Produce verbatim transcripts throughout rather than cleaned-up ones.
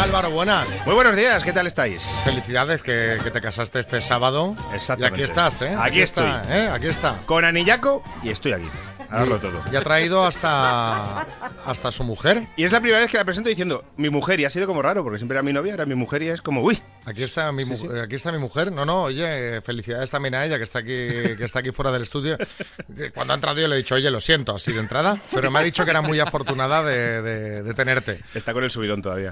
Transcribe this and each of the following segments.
Álvaro, buenas. Muy buenos días, ¿qué tal estáis? Felicidades que, que te casaste este sábado. Exactamente. Y aquí estás, ¿eh? Aquí, aquí estoy. Está, ¿eh? Aquí está. Con anillaco y estoy aquí. A darlo todo. Y ha traído hasta, hasta su mujer. Y es la primera vez que la presento diciendo mi mujer, y ha sido como raro, porque siempre era mi novia, era mi mujer y es como, uy. Aquí está mi, sí, sí. aquí está mi mujer. No, no, oye, felicidades también a ella, que está aquí, que está aquí fuera del estudio. Cuando ha entrado yo le he dicho, oye, lo siento, así de entrada, pero me ha dicho que era muy afortunada de, de, de tenerte. Está con el subidón todavía.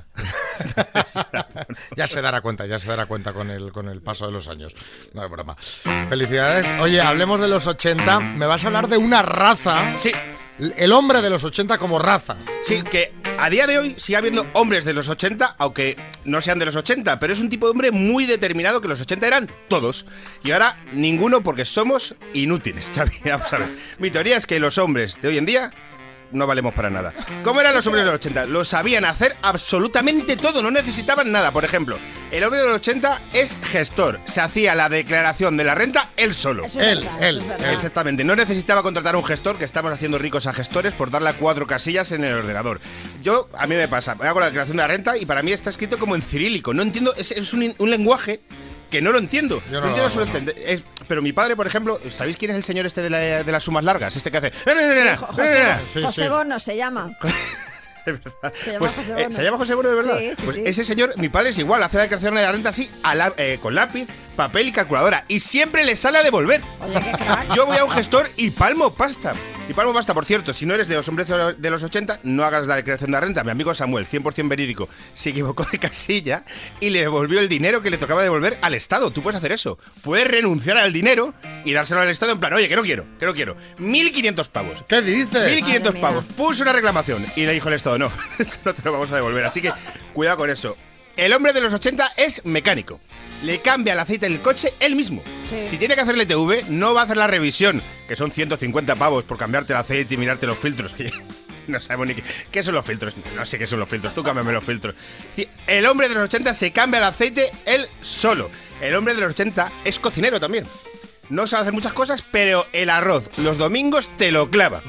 Ya se dará cuenta, ya se dará cuenta con el, con el paso de los años. No es broma. Felicidades. Oye, hablemos de los ochenta. Me vas a hablar de una raza. Sí. El hombre de los ochenta como raza. Sí, que a día de hoy sigue habiendo hombres de los ochenta, aunque no sean de los ochenta, pero es un tipo de hombre muy determinado que los ochenta eran todos. Y ahora ninguno porque somos inútiles, Xavi. Vamos a ver. Mi teoría es que los hombres de hoy en día no valemos para nada. ¿Cómo eran los hombres de los ochenta? Lo sabían hacer absolutamente todo, no necesitaban nada. Por ejemplo, el hombre de los ochenta es gestor. Se hacía la declaración de la renta él solo. Eso es Él, verdad, él, eso es verdad. Exactamente, no necesitaba contratar a un gestor, que estamos haciendo ricos a gestores por darle a cuatro casillas en el ordenador. Yo, a mí me pasa, hago la declaración de la renta y para mí está escrito como en cirílico. No entiendo, es, es un, un lenguaje que no lo entiendo. Yo no, no entiendo lo absolutamente. Es- pero mi padre, por ejemplo, ¿sabéis quién es el señor este de, la- de las sumas largas? Este que hace... Sí, Jo- José, Sí, José sí. Bono se llama. Se llama Pues, José eh, Bono. ¿se llama José Bono de verdad? Sí, sí, pues sí. ese señor, mi padre es igual, hace la declaración de la renta así, a la- eh, con lápiz, papel y calculadora. Y siempre le sale a devolver. Oye, qué crack. Yo voy a un gestor y palmo pasta. Y palmo pasta, por cierto, si no eres de los hombres de los ochenta, no hagas la declaración de la renta. Mi amigo Samuel, cien por ciento verídico, se equivocó de casilla y le devolvió el dinero que le tocaba devolver al Estado. Tú puedes hacer eso. Puedes renunciar al dinero y dárselo al Estado en plan, oye, que no quiero, que no quiero. mil quinientos pavos. ¿Qué dices? mil quinientos Madre mía. pavos. Puso una reclamación y le dijo el Estado, no, esto no te lo vamos a devolver. Así que cuidado con eso. El hombre de los ochenta es mecánico. Le cambia el aceite del coche él mismo. Sí. Si tiene que hacerle T V, no va a hacer la revisión, que son ciento cincuenta pavos por cambiarte el aceite y mirarte los filtros. Que no sabemos ni qué, qué son los filtros. No sé qué son los filtros. Tú cámbiame los filtros. Si- El hombre de los ochenta se cambia el aceite él solo. El hombre de los ochenta es cocinero también. No sabe hacer muchas cosas, pero el arroz los domingos te lo clava.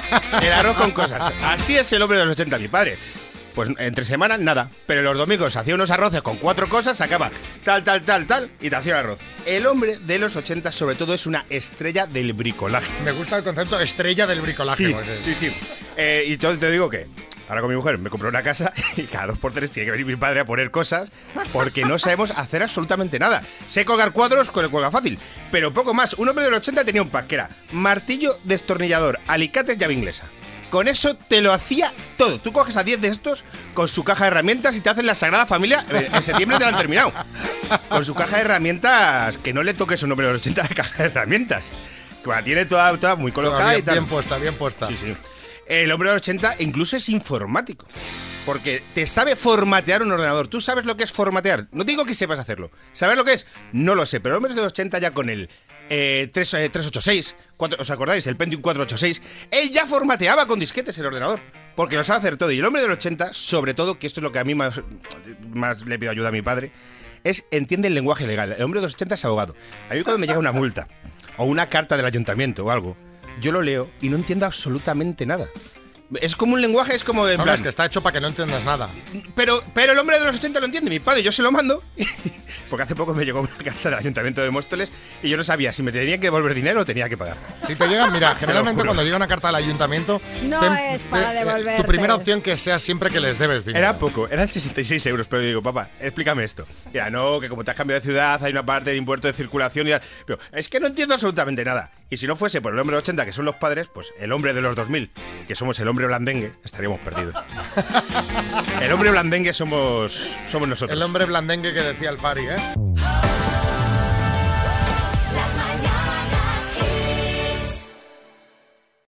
El arroz con cosas. Así es el hombre de los ochenta, mi padre. Pues entre semanas nada, pero los domingos hacía unos arroces con cuatro cosas, sacaba tal, tal, tal, tal y te hacía el arroz. El hombre de los ochenta sobre todo es una estrella del bricolaje. Me gusta el concepto estrella del bricolaje. Sí, como dices. sí, sí. Eh, y yo te digo que ahora con mi mujer me compré una casa y cada dos por tres tiene que venir mi padre a poner cosas porque no sabemos hacer absolutamente nada. Sé colgar cuadros con el cuelga fácil, pero poco más. Un hombre de los ochenta tenía un pack que era martillo, destornillador, alicates, llave inglesa. Con eso te lo hacía todo. Tú coges a diez de estos con su caja de herramientas y te hacen la Sagrada Familia. Eh, En septiembre te la han terminado. Con su caja de herramientas, que no le toques un hombre de los ochenta de caja de herramientas. Que la tiene toda, toda muy colocada Toda y bien, tal. bien puesta, bien puesta. Sí, sí. El hombre de los ochenta incluso es informático. Porque te sabe formatear un ordenador. ¿Tú sabes lo que es formatear? No te digo que sepas hacerlo. ¿Sabes lo que es? No lo sé. Pero el hombre de los ochenta ya con el eh, tres, eh, trescientos ochenta y seis, cuatro, ¿os acordáis? El Pentium cuatrocientos ochenta y seis. Él ya formateaba con disquetes el ordenador. Porque lo sabe hacer todo. Y el hombre del ochenta, sobre todo, que esto es lo que a mí más, más le pido ayuda a mi padre, es entiende el lenguaje legal. El hombre de los ochenta es abogado. A mí cuando me llega una multa o una carta del ayuntamiento o algo, yo lo leo y no entiendo absolutamente nada. Es como un lenguaje, es como de en No, no, plan, es que está hecho para que no entiendas nada. pero, pero el hombre de los ochenta lo entiende, mi padre, yo se lo mando. Porque hace poco me llegó una carta del Ayuntamiento de Móstoles y yo no sabía si me tenían que devolver dinero o tenía que pagar. Si te llegan, mira, generalmente juro. cuando llega una carta al ayuntamiento, No te- es para te- eh, devolverte. Tu primera opción que sea siempre que les debes dinero. Era poco, eran sesenta y seis euros, pero digo, papá, explícame esto. Ya, no, que como te has cambiado de ciudad, hay una parte de impuesto de circulación y tal. Pero es que no entiendo absolutamente nada. Y si no fuese por el hombre de ochenta, que son los padres, pues el hombre de los dos mil, que somos el hombre blandengue, estaríamos perdidos. El hombre blandengue somos, somos nosotros. El hombre blandengue que decía el Fari, ¿eh?